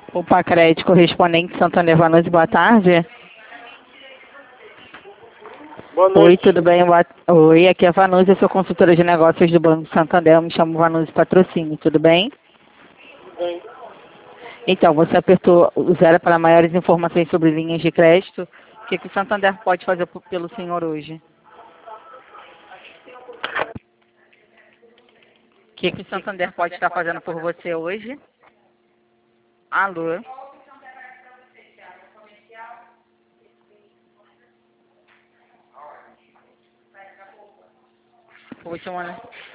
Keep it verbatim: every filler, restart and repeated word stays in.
Opa, crédito correspondente Santander Vanucci, boa tarde. Boa Oi, noite. tudo bem? Boa... Oi, aqui é a Vanucci, eu sou consultora de negócios do Banco Santander, eu me chamo Vanucci Patrocínio, tudo bem? Tudo bem? Então, você apertou o zero para maiores informações sobre linhas de crédito. O que, que o Santander pode fazer p- pelo senhor hoje? O que, que o Santander pode estar fazendo por você hoje? Alô? Poxa, mano.